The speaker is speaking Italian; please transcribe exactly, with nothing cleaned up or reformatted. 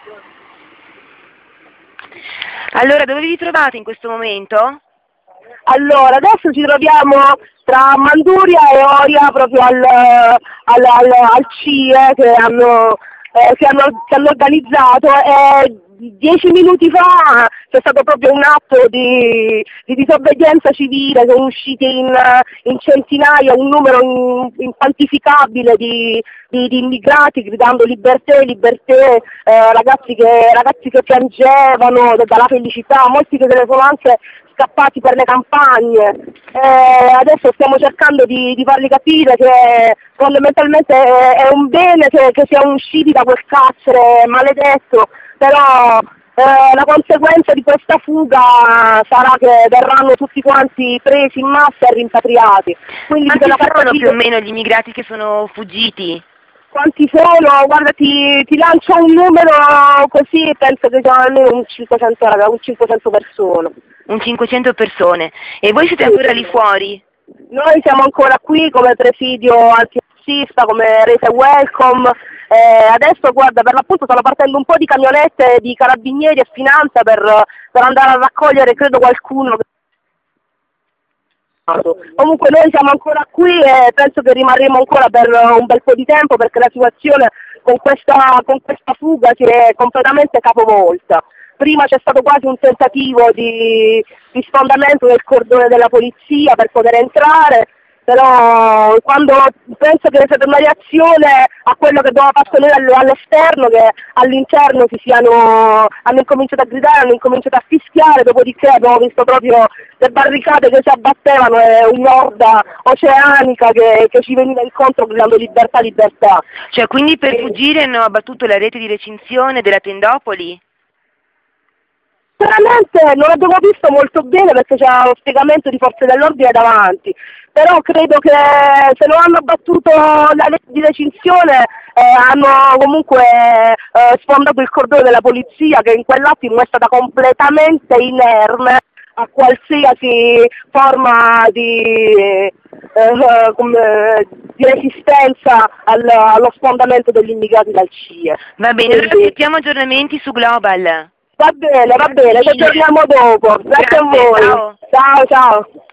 Allora, dove vi trovate in questo momento? Allora, adesso ci troviamo tra Manduria e Oria, proprio al, al, al, al C I E che hanno, eh, che hanno, che hanno organizzato, e dieci minuti fa c'è stato proprio un atto di, di disobbedienza civile, sono usciti in, in centinaia, un numero in, inquantificabile di, di, di immigrati gridando libertà, libertà, eh, ragazzi, che, ragazzi che piangevano dalla felicità, molti che se ne sono anche scappati per le campagne. Eh, adesso stiamo cercando di, di fargli capire che fondamentalmente è, è un bene che, che siamo usciti da quel carcere maledetto, però eh, la conseguenza di questa fuga sarà che verranno tutti quanti presi in massa e rimpatriati. Quindi Quanti sono più o meno gli immigrati che sono fuggiti? Quanti sono? Guarda, ti, ti lancio un numero così, penso che siano almeno un cinquecento, un cinquecento persone. Un cinquecento persone. E voi siete Sì, ancora sì. lì fuori? Noi siamo ancora qui come presidio antirazzista, come rete welcome. Eh, adesso, guarda, per l'appunto stanno partendo un po' di camionette di carabinieri e finanza per, per andare a raccogliere, credo, qualcuno. Comunque noi siamo ancora qui e penso che rimarremo ancora per un bel po' di tempo, perché la situazione con questa, con questa fuga si è completamente capovolta. Prima c'è stato quasi un tentativo di, di sfondamento del cordone della polizia per poter entrare, però quando penso che sia stata una reazione a quello che doveva passare all'esterno, che all'interno si siano, hanno incominciato a gridare, hanno incominciato a fischiare, dopodiché abbiamo visto proprio le barricate che si abbattevano e un'orda oceanica che, che ci veniva incontro gridando libertà, libertà. Cioè, quindi per fuggire hanno abbattuto la rete di recinzione della Tendopoli? Sinceramente non abbiamo visto molto bene perché c'era lo spiegamento di forze dell'ordine davanti, però credo che se non hanno abbattuto la legge di recinzione eh, hanno comunque eh, sfondato il cordone della polizia, che in quell'attimo è stata completamente inerme a qualsiasi forma di, eh, come, di resistenza al, allo sfondamento degli immigrati dal C I E. Va bene, allora aspettiamo aggiornamenti su Global. Va bene, va bene, ci aggiorniamo dopo. Grazie, Grazie a voi. Ciao, ciao. ciao.